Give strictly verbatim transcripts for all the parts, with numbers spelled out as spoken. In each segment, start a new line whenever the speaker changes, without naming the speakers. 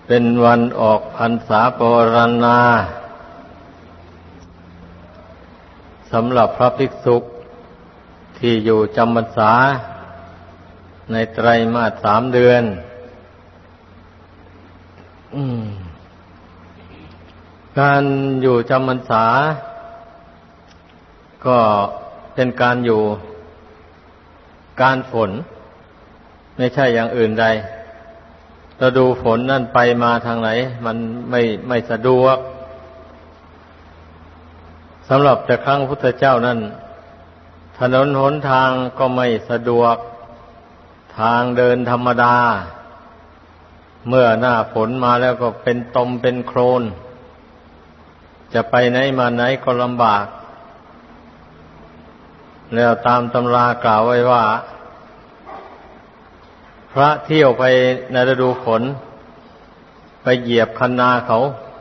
เป็นวันออกพรรษาปรณาสำหรับพระภิกษุที่อยู่จำพรรษาในไตรมาสสามเดือนการอยู่จำพรรษาก็เป็นการอยู่การฝนไม่ใช่อย่างอื่นใดฤดูฝนนั่นไปมาทางไหนมันไม่ไม่สะดวกสำหรับแต่ครั้งพุทธเจ้านั้นถนนหนทางก็ไม่สะดวกทางเดินธรรมดาเมื่อหน้าฝนมาแล้วก็เป็นตมเป็นโคลนจะไปไหนมาไหนก็ลำบากแล้วตามตำรากล่าวไว้ว่าพระเที่ยวไปในฤดูฝนไปเหยียบคันนาเขา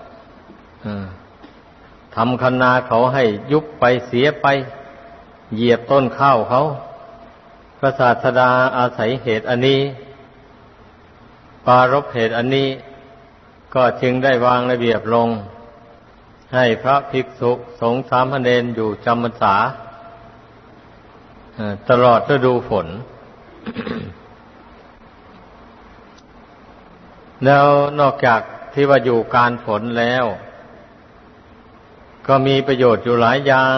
ทำคันนาเขาให้ยุบไปเสียไปเหยียบต้นข้าวเขาพระศาสดาอาศัยเหตุอันนี้ปรารภเหตุอันนี้ก็จึงได้วางระเบียบลงให้พระภิกษุสงฆ์สามเณรอยู่จำพรรษาตลอดฤดูฝน แล้วนอกจากที่ว่าอยู่การฝนแล้วก็มีประโยชน์อยู่หลายอย่าง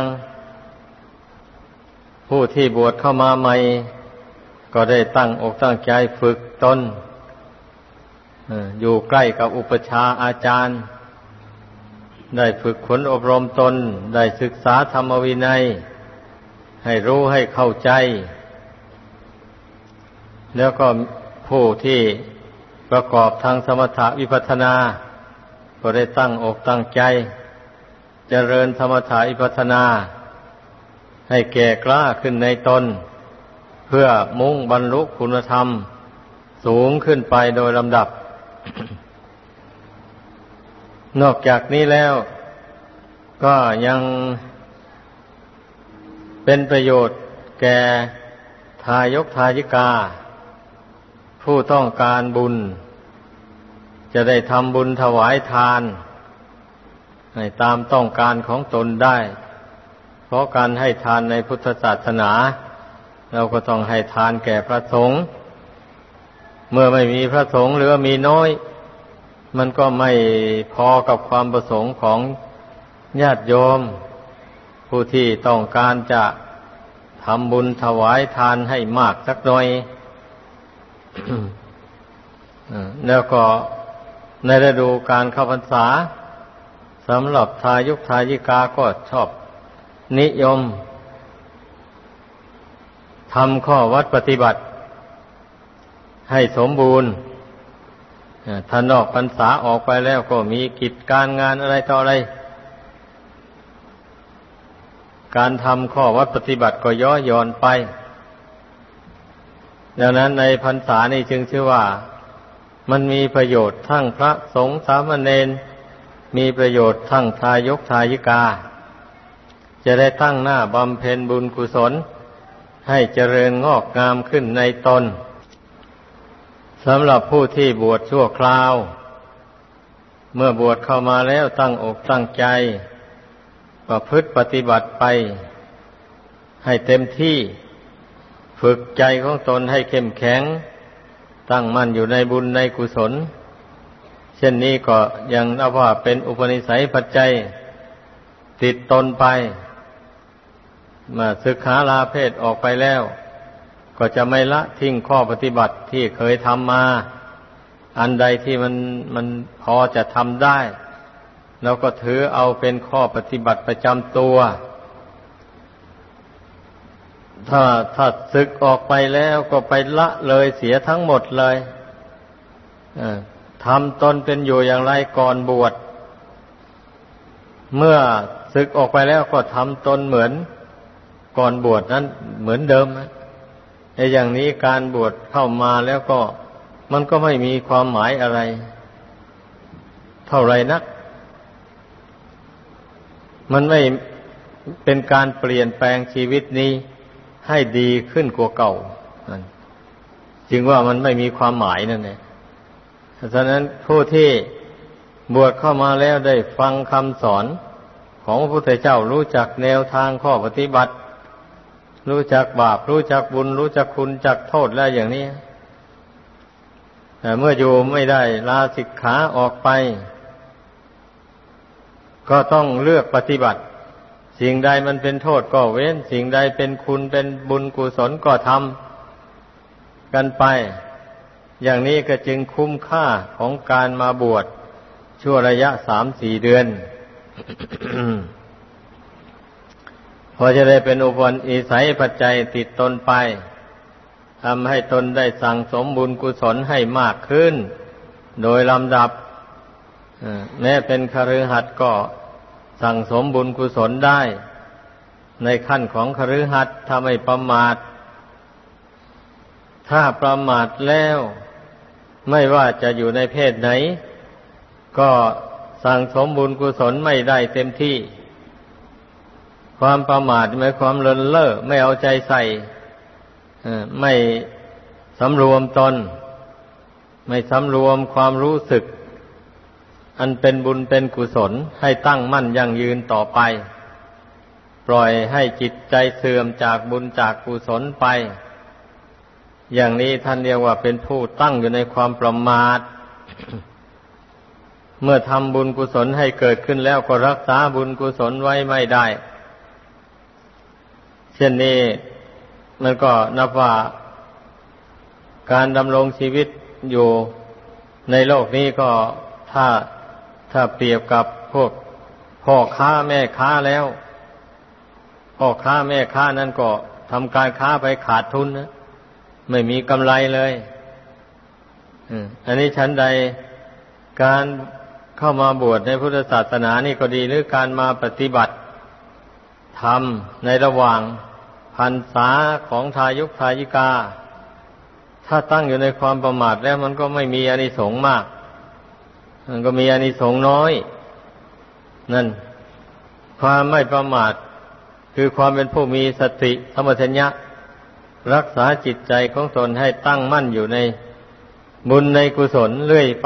ผู้ที่บวชเข้ามาใหม่ก็ได้ตั้งอกตั้งใจฝึกตนอยู่ใกล้กับอุปชฌาย์อาจารย์ได้ฝึกฝนอบรมตนได้ศึกษาธรรมวินัยให้รู้ให้เข้าใจแล้วก็ผู้ที่ประกอบทางสมถะวิปัสสนาก็ได้ตั้งอกตั้งใจเจริญสมถะวิปัสสนาให้แก่กล้าขึ้นในตนเพื่อมุ่งบรรลุคุณธรรมสูงขึ้นไปโดยลำดับ นอกจากนี้แล้วก็ยังเป็นประโยชน์แก่ทายกทายิกาผู้ต้องการบุญจะได้ทำบุญถวายทานให้ตามต้องการของตนได้เพราะการให้ทานในพุทธศาสนาเราก็ต้องให้ทานแก่พระสงฆ์เมื่อไม่มีพระสงฆ์หรือมีน้อยมันก็ไม่พอกับความประสงค์ของญาติโยมผู้ที่ต้องการจะทำบุญถวายทานให้มากสักหน่อย แล้วก็ในฤดูการเข้าพรรษาสำหรับทายุกทายิกาก็ชอบนิยมทำข้อวัดปฏิบัติให้สมบูรณ์ถ้านอกพรรษาออกไปแล้วก็มีกิจการงานอะไรต่ออะไรการทำข้อวัดปฏิบัติก็ย่อหย่อนไปดังนั้นในพรรษานี้จึงชื่อว่ามันมีประโยชน์ทั้งพระสงฆ์สามเณรมีประโยชน์ทั้งทายกทายิกาจะได้ตั้งหน้าบำเพ็ญบุญกุศลให้เจริญงอกงามขึ้นในตนสำหรับผู้ที่บวชชั่วคราวเมื่อบวชเข้ามาแล้วตั้งอกตั้งใจประพฤติปฏิบัติไปให้เต็มที่ฝึกใจของตนให้เข้มแข็งตั้งมั่นอยู่ในบุญในกุศลเช่นนี้ก็ยังนับว่าเป็นอุปนิสัยปัจจัยติดตนไปมาศึกษาลาเพศออกไปแล้วก็จะไม่ละทิ้งข้อปฏิบัติที่เคยทำมาอันใดที่มันมันพอจะทำได้แล้วก็ถือเอาเป็นข้อปฏิบัติประจำตัวถ้าถ้าศึกออกไปแล้วก็ไปละเลยเสียทั้งหมดเลยทำตนเป็นอยู่อย่างไรก่อนบวชเมื่อศึกออกไปแล้วก็ทำตนเหมือนก่อนบวชนั้นเหมือนเดิมไอ้อย่างนี้การบวชเข้ามาแล้วก็มันก็ไม่มีความหมายอะไรเท่าไรนักมันไม่เป็นการเปลี่ยนแปลงชีวิตนี้ให้ดีขึ้นกว่าเก่าจึงว่ามันไม่มีความหมายนั่นเองฉะนั้นผู้ที่บวชเข้ามาแล้วได้ฟังคำสอนของพระพุทธเจ้ารู้จักแนวทางข้อปฏิบัติรู้จักบาปรู้จักบุญรู้จักคุณจักโทษแล้วอย่างนี้แต่เมื่ออยู่ไม่ได้ลาสิกขาออกไปก็ต้องเลือกปฏิบัติสิ่งใดมันเป็นโทษก็เว้นสิ่งใดเป็นคุณเป็นบุญกุศลก็ทำกันไปอย่างนี้ก็จึงคุ้มค่าของการมาบวชชั่วระยะสามสี่เดือน พอจะได้เป็นอุปนิสัยปัจจัยติดตนไปทำให้ตนได้สั่งสมบุญกุศลให้มากขึ้นโดยลำดับแม้เป็นคฤหัสถ์ก็สั่งสมบุญกุศลได้ในขั้นของคฤหัสถ์ถ้าไม่ประมาทถ้าประมาทแล้วไม่ว่าจะอยู่ในเพศไหนก็สั่งสมบุญกุศลไม่ได้เต็มที่ความประมาทหมายความเลินเล่อไม่เอาใจใส่ไม่สำรวมตนไม่สำรวมความรู้สึกอันเป็นบุญเป็นกุศลให้ตั้งมั่นยั่งยืนต่อไปปล่อยให้จิตใจเสื่อมจากบุญจากกุศลไปอย่างนี้ท่านเรียกว่าเป็นผู้ตั้งอยู่ในความประมาท เมื่อทำบุญกุศลให้เกิดขึ้นแล้วก็รักษาบุญกุศลไว้ไม่ได้เช่นนี้มันก็นับว่าการดำรงชีวิตอยู่ในโลกนี้ก็ถ้าถ้าเปรียบกับพวกพ่อค้าแม่ค้าแล้วพ่อค้าแม่ค้านั้นก็ทำการค้าไปขาดทุนนะไม่มีกำไรเลยอันนี้ชั้นใดการเข้ามาบวชในพุทธศาสนานี่ก็ดีหรือการมาปฏิบัติธรรมในระหว่างพรรษาของทายุกทายิกาถ้าตั้งอยู่ในความประมาทแล้วมันก็ไม่มีอานิสงส์มากมันก็มีอานิสงส์น้อยนั่นความไม่ประมาทคือความเป็นผู้มีสติสัมปชัญญะรักษาจิตใจของตนให้ตั้งมั่นอยู่ในบุญในกุศลเรื่อยไป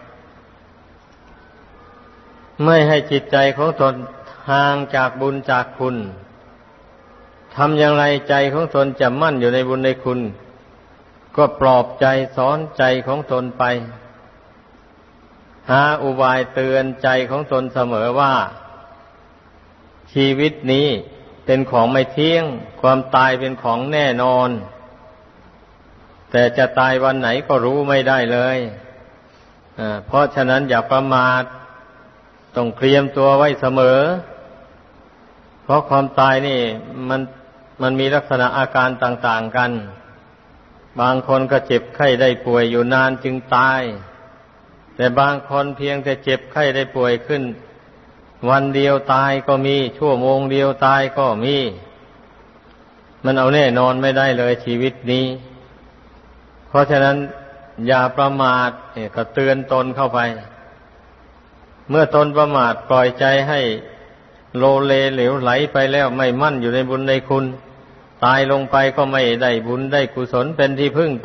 ไม่ให้จิตใจของตนห่างจากบุญจากคุณทำอย่างไรใจของตนจะมั่นอยู่ในบุญในคุณก็ปลอบใจสอนใจของตนไปหาอุบายเตือนใจของตนเสมอว่าชีวิตนี้เป็นของไม่เที่ยงความตายเป็นของแน่นอนแต่จะตายวันไหนก็รู้ไม่ได้เลยเพราะฉะนั้นอย่าประมาทต้องเตรียมตัวไว้เสมอเพราะความตายนี่มันมันมีลักษณะอาการต่างๆกันบางคนก็เจ็บไข้ได้ป่วยอยู่นานจึงตายแต่บางคนเพียงแต่เจ็บไข้ได้ป่วยขึ้นวันเดียวตายก็มีชั่วโมงเดียวตายก็มีมันเอาแน่นอนไม่ได้เลยชีวิตนี้เพราะฉะนั้นอย่าประมาทก็เตือนตนเข้าไปเมื่อตนประมาทปล่อยใจให้โลเลเหลวไหลไปแล้วไม่มั่นอยู่ในบุญในคุณตายลงไปก็ไม่ได้บุญได้กุศลเป็นที่พึ่งไป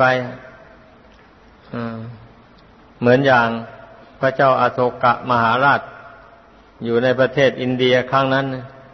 เหมือนอย่างพระเจ้าอโศกมหาราชอยู่ในประเทศอินเดียครั้งนั้น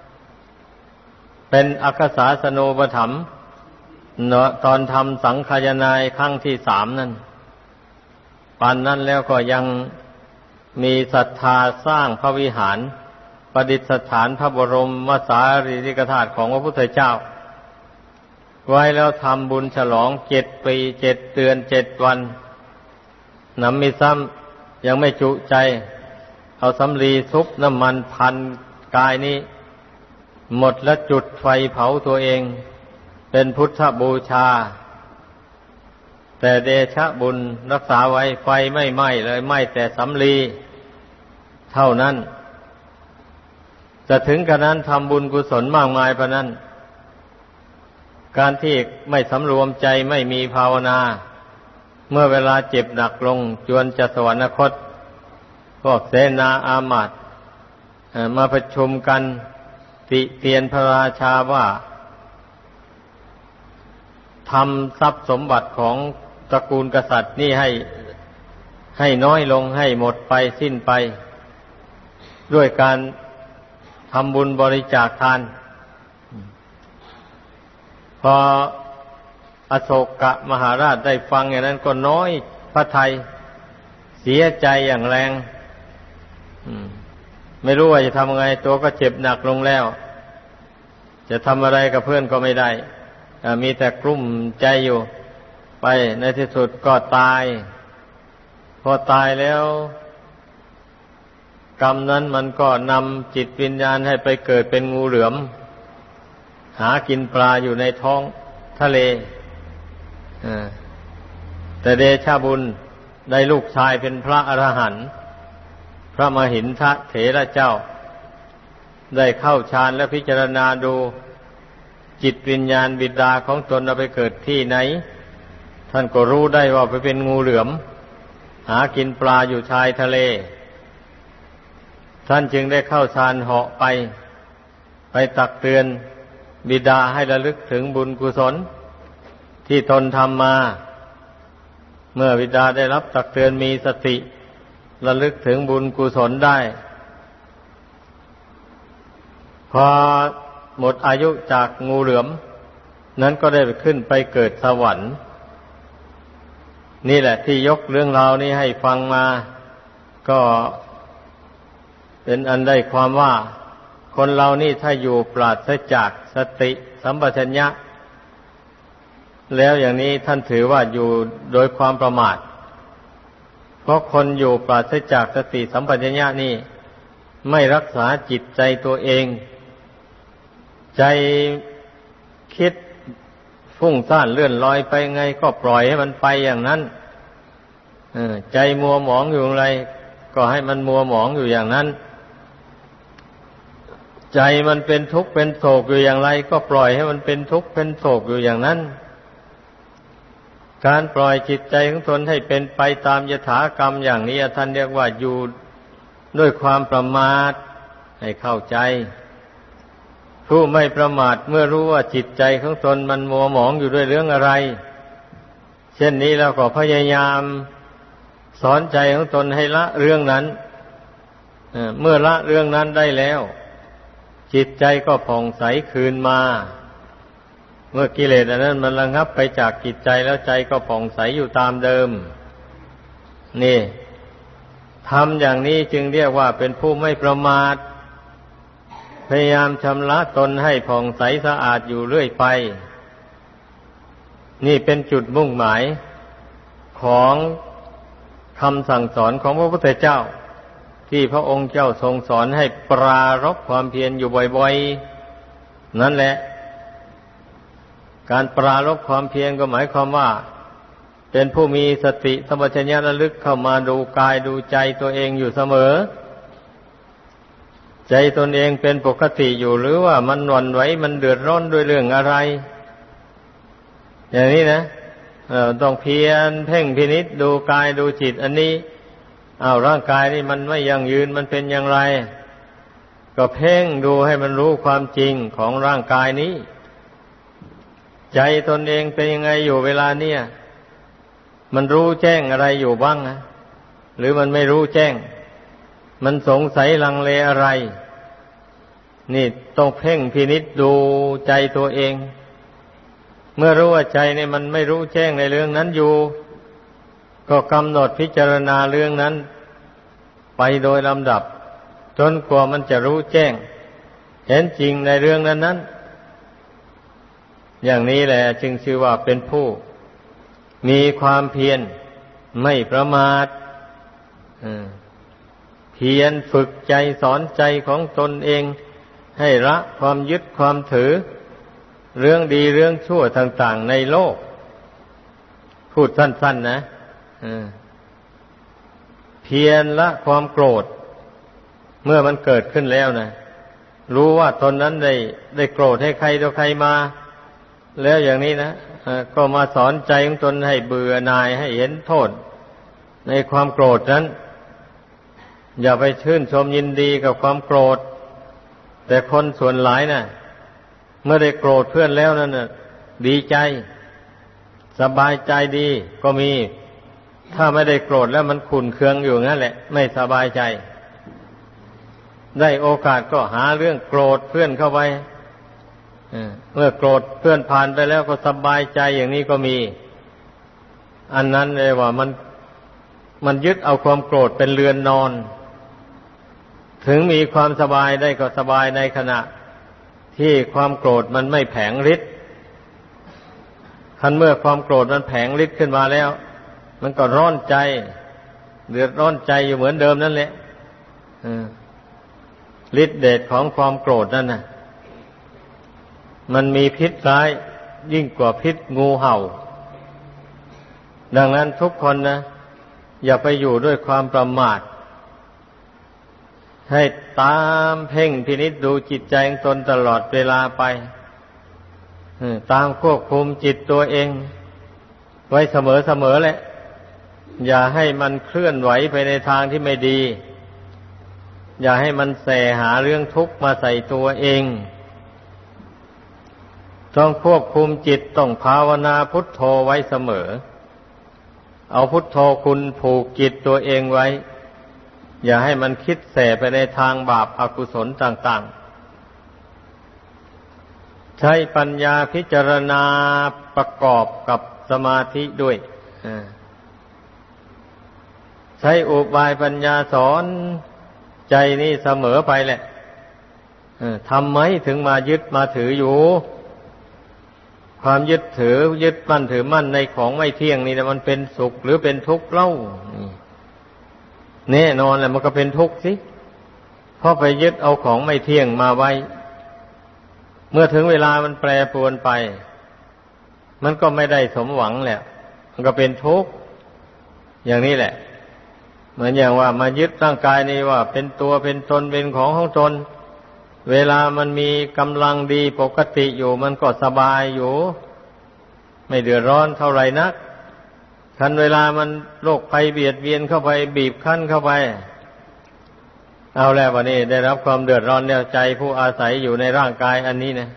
เป็นอักษาสโนปถัมภ์ตอนทำสังฆายนายครั้งที่สามนั่นปานนั้นแล้วก็ยังมีศรัทธาสร้างพระวิหารประดิษฐานพระบรมสารีริกธาตุของพระพุทธเจ้าไว้แล้วทำบุญฉลองเจ็ดปีเจ็ดเดือนเจ็ดวันน้ำมีซ้ำยังไม่จุใจเอาสำลีซุปน้ำมันพันกายนี้หมดแล้วจุดไฟเผาตัวเองเป็นพุทธบูชาแต่เดชะบุญรักษาไว้ไฟไม่ไหม้เลยไหม้แต่สำลีเท่านั้นจะถึงกระนั้นทำบุญกุศลมากมายปานนั้นการที่ไม่สำรวมใจไม่มีภาวนาเมื่อเวลาเจ็บหนักลงจวนจะสวรรคตพวกเสนาอามาตย์มาประชุมกันติเตียนพระราชาว่าทำทรัพย์สมบัติของตระกูลกษัตริย์นี่ให้ให้น้อยลงให้หมดไปสิ้นไปด้วยการทำบุญบริจาคทานพออโศกมหาราชได้ฟังอย่างนั้นก็น้อยพระทัยเสียใจอย่างแรงไม่รู้ว่าจะทำไงตัวก็เจ็บหนักลงแล้วจะทำอะไรกับเพื่อนก็ไม่ได้มีแต่กลุ้มใจอยู่ไปในที่สุดก็ตายพอตายแล้วกรรมนั้นมันก็นำจิตวิญญาณให้ไปเกิดเป็นงูเหลือมหากินปลาอยู่ในท้องทะเลแต่เดชะบุญได้ลูกชายเป็นพระอรหันต์พระมหินทะเถระเจ้าได้เข้าฌานและพิจารณาดูจิตวิญญาณบิดาของตนเอาไปเกิดที่ไหนท่านก็รู้ได้ว่าไปเป็นงูเหลือมหากินปลาอยู่ชายทะเลท่านจึงได้เข้าฌานเหาะไปไปตักเตือนบิดาให้ระลึกถึงบุญกุศลที่ตนทำมาเมื่อบิดาได้รับตักเตือนมีสติระลึกถึงบุญกุศลได้พอหมดอายุจากงูเหลือมนั้นก็ได้ขึ้นไปเกิดสวรรค์นี่แหละที่ยกเรื่องราวนี้ให้ฟังมาก็เป็นอันได้ความว่าคนเรานี่ถ้าอยู่ปราศจากสติสัมปชัญญะแล้วอย่างนี้ท่านถือว่าอยู่โดยความประมาทเพราะคนอยู่ปราศจากสติสัมปชัญญะนี่ไม่รักษาจิตใจตัวเองใจคิดฟุ้งซ่านเลื่อนลอยไปไงก็ปล่อยให้มันไปอย่างนั้นใจมัวหมองอยู่อะไรก็ให้มันมัวหมองอยู่อย่างนั้นใจมันเป็นทุกข์เป็นโศกอยู่อย่างไรก็ปล่อยให้มันเป็นทุกข์เป็นโศกอยู่อย่างนั้นการปล่อยจิตใจของตนให้เป็นไปตามยถากรรมอย่างนี้ท่านเรียกว่าอยู่ด้วยความประมาทให้เข้าใจผู้ไม่ประมาทเมื่อรู้ว่าจิตใจของตนมันมัวหมองอยู่ด้วยเรื่องอะไรเช่นนี้แล้วก็พยายามสอนใจของตนให้ละเรื่องนั้นเมื่อละเรื่องนั้นได้แล้วจิตใจก็ผ่องใสคืนมาเมื่อกิเลสอันนั้นมันระงับไปจากจิตใจแล้วใจก็ผ่องใสอยู่ตามเดิมนี่ทำอย่างนี้จึงเรียกว่าเป็นผู้ไม่ประมาทพยายามชำระตนให้ผ่องใสสะอาดอยู่เรื่อยไปนี่เป็นจุดมุ่งหมายของคำสั่งสอนของพระพุทธเจ้าที่พระองค์เจ้าทรงสอนให้ปรารภความเพียรอยู่บ่อยๆนั่นแหละการปรารภความเพียรก็หมายความว่าเป็นผู้มีสติสัมปชัญญะระลึกเข้ามาดูกายดูใจตัวเองอยู่เสมอใจตนเองเป็นปกติอยู่หรือว่ามันหวั่นไหวมันเดือดร้อนด้วยเรื่องอะไรอย่างนี้นะเอ่อต้องเพียรเพ่งพินิจดูกายดูจิตอันนี้อ้าวร่างกายนี่มันไม่ยั่งยืนมันเป็นอย่างไรก็เพ่งดูให้มันรู้ความจริงของร่างกายนี้ใจตนเองเป็นยังไงอยู่เวลาเนี้ยมันรู้แจ้งอะไรอยู่บ้างนะหรือมันไม่รู้แจ้งมันสงสัยลังเลอะไรนี่ต้องเพ่งพินิจดูใจตัวเองเมื่อรู้ว่าใจเนี่ยมันไม่รู้แจ้งในเรื่องนั้นอยู่ก็กำหนดพิจารณาเรื่องนั้นไปโดยลำดับจนกว่ามันจะรู้แจ้งเห็นจริงในเรื่องนั้นนั้นอย่างนี้แหละจึงชื่อว่าเป็นผู้มีความเพียรไม่ประมาทเพียรฝึกใจสอนใจของตนเองให้ละความยึดความถือเรื่องดีเรื่องชั่วต่างๆในโลกพูดสั้นๆนะเพียรละความโกรธเมื่อมันเกิดขึ้นแล้วนะรู้ว่าตนนั้นได้ได้โกรธให้ใครต่อใครมาแล้วอย่างนี้นะก็มาสอนใจของตนให้เบื่อหน่ายให้เห็นโทษในความโกรธนั้นอย่าไปชื่นชมยินดีกับความโกรธแต่คนส่วนหลายนะ่ะเมื่อได้โกรธเพื่อนแล้วนั่นน่ะดีใจสบายใจดีก็มีถ้าไม่ได้โกรธแล้วมันขุ่นเคืองอยู่งั้นแหละไม่สบายใจได้โอกาสก็หาเรื่องโกรธเพื่อนเข้าไปเมื่อโกรธเพื่อนผ่านไปแล้วก็สบายใจอย่างนี้ก็มีอันนั้นเลยว่ามันมันยึดเอาความโกรธเป็นเรือนนอนถึงมีความสบายได้ก็สบายในขณะที่ความโกรธมันไม่แผงฤทธิ์คันเมื่อความโกรธมันแผงฤทธิ์ขึ้นมาแล้วมันก็ร้อนใจเดือดร้อนใจอยู่เหมือนเดิมนั่นแหละฤทธิ์เดชของความโกรธนั่นน่ะมันมีพิษร้ายยิ่งกว่าพิษงูเห่าดังนั้นทุกคนนะอย่าไปอยู่ด้วยความประมาทให้ตามเพ่งพินิจดูจิตใจของตนตลอดเวลาไปตามควบคุมจิตตัวเองไว้เสมอๆแหละอย่าให้มันเคลื่อนไหวไปในทางที่ไม่ดีอย่าให้มันแสหาเรื่องทุกข์มาใส่ตัวเองต้องควบคุมจิตต้องภาวนาพุทโธไว้เสมอเอาพุทโธคุณผูกจิตตัวเองไว้อย่าให้มันคิดแสไปในทางบาปอกุศลต่างๆใช้ปัญญาพิจารณาประกอบกับสมาธิด้วยใช้อุบายปัญญาสอนใจนี่เสมอไปแหละทำไมถึงมายึดมาถืออยู่ความยึดถือยึดมั่นถือมั่นในของไม่เที่ยงนี่นะมันเป็นสุขหรือเป็นทุกข์เล่าแน่นอนแหละมันก็เป็นทุกข์สิเพราะไปยึดเอาของไม่เที่ยงมาไว้เมื่อถึงเวลามันแปรปรวนไปมันก็ไม่ได้สมหวังแหละมันก็เป็นทุกข์อย่างนี้แหละเหมือนอย่างว่ามายึดร่างกายนี้ว่าเป็นตัวเป็นตนเป็นของของตนเวลามันมีกำลังดีปกติอยู่มันก็สบายอยู่ไม่เดือดร้อนเท่าไหร่นักคันเวลามันโรคภัยเบียดเบียนเข้าไปบีบคั้นเข้าไปเอาแล้ววันนี้ได้รับความเดือดร้อนแนวใจผู้อาศัยอยู่ในร่างกายอันนี้นะ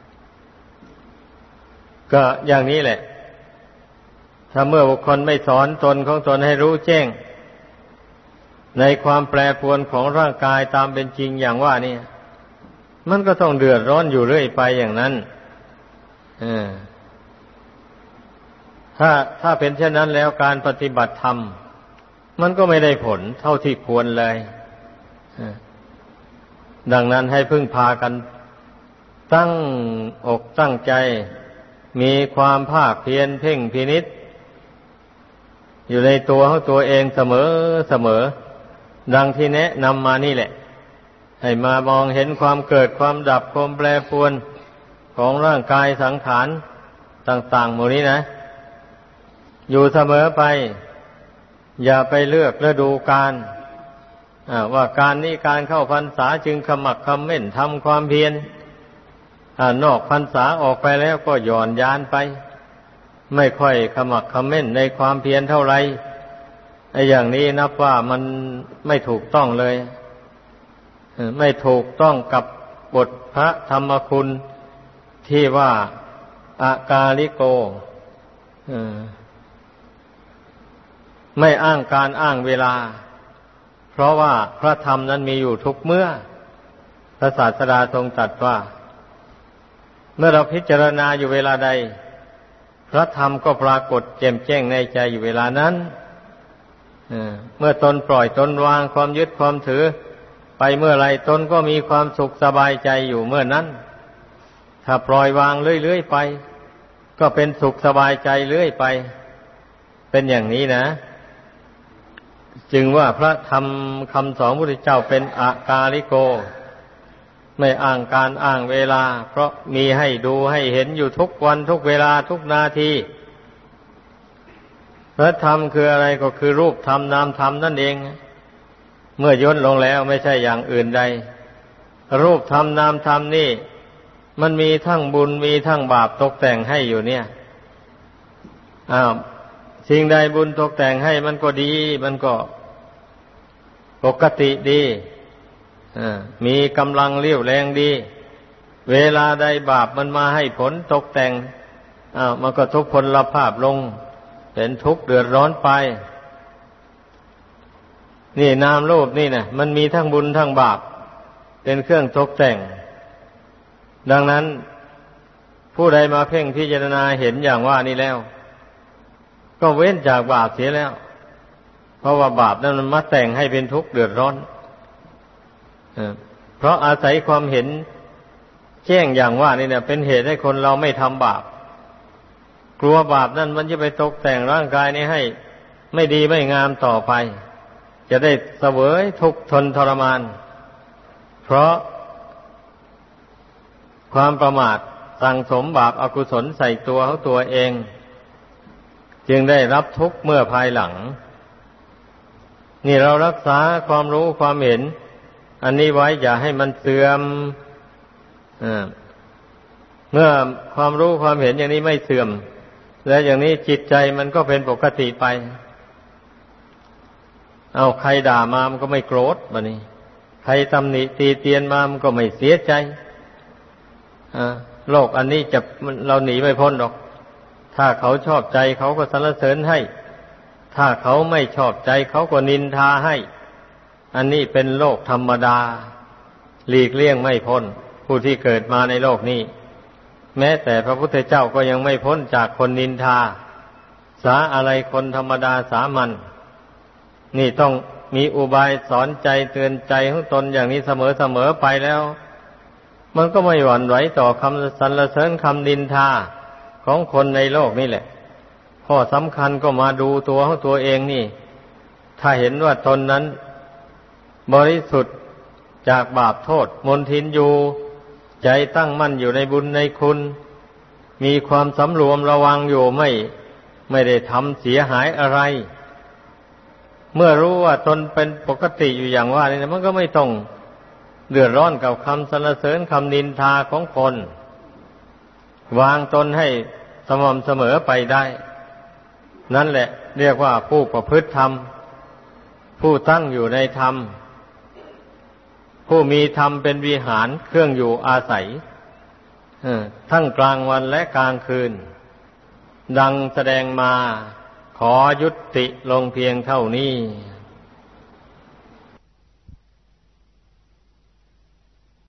ก็อย่างนี้แหละถ้าเมื่อบุคคลไม่สอนตนของตนให้รู้แจ้งในความแปรปรวนของร่างกายตามเป็นจริงอย่างว่านี่มันก็ต้องเดือดร้อนอยู่เรื่อยไปอย่างนั้นถ้าถ้าเป็นเช่นนั้นแล้วการปฏิบัติธรรมมันก็ไม่ได้ผลเท่าที่ควรเลยดังนั้นให้พึ่งพากันตั้งอกตั้งใจมีความภาคเพียรเพ่งพินิจอยู่ในตัวของตัวเองเสมอเสมอดังที่แนะนำมานี่แหละให้มามองเห็นความเกิดความดับความแปรปรวนของร่างกายสังขารต่างๆหมู่นี้นะอยู่เสมอไปอย่าไปเลือกฤดูกาลว่าการนี้การเข้าพรรษาจึงขมักเขม้นทำความเพียรนอกพรรษาออกไปแล้วก็หย่อนยานไปไม่ค่อยขมักเขม้นในความเพียรเท่าไหร่ไอ้อย่างนี้นับว่ามันไม่ถูกต้องเลยไม่ถูกต้องกับบทพระธรรมคุณที่ว่าอากาลิโกไม่อ้างการอ้างเวลาเพราะว่าพระธรรมนั้นมีอยู่ทุกเมื่อพระศาสดาทรงตรัสว่าเมื่อเราพิจารณาอยู่เวลาใดพระธรรมก็ปรากฏแจ่มแจ้งในใจอยู่เวลานั้นเมื่อตนปล่อยตนวางความยึดความถือไปเมื่อไรตนก็มีความสุขสบายใจอยู่เมื่อนั้นถ้าปล่อยวางเรื่อยๆไปก็เป็นสุขสบายใจเรื่อยไปเป็นอย่างนี้นะจึงว่าพระธรรมคำสอนพระพุทธเจ้าเป็นอากาลิโกไม่อ้างการอ้างเวลาเพราะมีให้ดูให้เห็นอยู่ทุกวันทุกเวลาทุกนาทีพระธรรมคืออะไรก็คือรูปธรรมนามธรรมนั่นเองเมื่อย่นลงแล้วไม่ใช่อย่างอื่นใดรูปธรรมนามธรรมนี่มันมีทั้งบุญมีทั้งบาปตกแต่งให้อยู่เนี่ยอ้าวสิ่งใดบุญตกแต่งให้มันก็ดีมันก็ปกติดีมีกำลังเรี่ยวแรงดีเวลาใดบาปมันมาให้ผลตกแต่งอ้าวมันก็ทุกพลภาพลงเป็นทุกข์เดือดร้อนไปนี่นามรูปนี่นะมันมีทั้งบุญทั้งบาปเป็นเครื่องตกแต่งดังนั้นผู้ใดมาเพ่งพิจารณาเห็นอย่างว่านี้แล้วก็เว้นจากบาปเสียแล้วเพราะว่าบาปนั้นมันมาแต่งให้เป็นทุกข์เดือดร้อนเพราะอาศัยความเห็นแจ้งอย่างว่านี่เนี่ยเป็นเหตุให้คนเราไม่ทำบาปกลัวบาปนั้นมันจะไปตกแต่งร่างกายนี้ให้ไม่ดีไม่งามต่อไปจะได้เสวยทุกข์ทนทรมานเพราะความประมาทสั่งสมบาปอกุศลใส่ตัวเขาตัวเองจึงได้รับทุกข์เมื่อภายหลังนี่เรารักษาความรู้ความเห็นอันนี้ไว้อย่าให้มันเสื่อมเมื่อความรู้ความเห็นอย่างนี้ไม่เสื่อมแล้วอย่างนี้จิตใจมันก็เป็นปกติไปเอาใครด่ามามันก็ไม่โกรธบัดนี้ใครตำหนิตีเตียนมามันก็ไม่เสียใจโลกอันนี้จะเราหนีไม่พ้นหรอกถ้าเขาชอบใจเขาก็สรรเสริญให้ถ้าเขาไม่ชอบใจเขาก็นินทาให้อันนี้เป็นโลกธรรมดาหลีกเลี่ยงไม่พ้นผู้ที่เกิดมาในโลกนี้แม้แต่พระพุทธเจ้าก็ยังไม่พ้นจากคนนินทาสาอะไรคนธรรมดาสามัญนี่ต้องมีอุบายสอนใจเตือนใจของตนอย่างนี้เสมอๆไปแล้วมันก็ไม่หวั่นไหวต่อคำสรรเสริญคำนินทาของคนในโลกนี่แหละข้อสำคัญก็มาดูตัวของตัวเองนี่ถ้าเห็นว่าตนนั้นบริสุทธิ์จากบาปโทษมลทินอยู่ใจตั้งมั่นอยู่ในบุญในคุณมีความสำรวมระวังอยู่ไม่ไม่ได้ทำเสียหายอะไรเมื่อรู้ว่าตนเป็นปกติอยู่อย่างว่านี่มันก็ไม่ต้องเดือดร้อนกับคำสรรเสริญคำนินทาของคนวางตนให้สม่ำเสมอไปได้นั่นแหละเรียกว่าผู้ประพฤติธรรมผู้ตั้งอยู่ในธรรมผู้มีธรรมเป็นวิหารเครื่องอยู่อาศัยทั้งกลางวันและกลางคืนดังแสดงมาขอยุติลงเพียงเท่านี้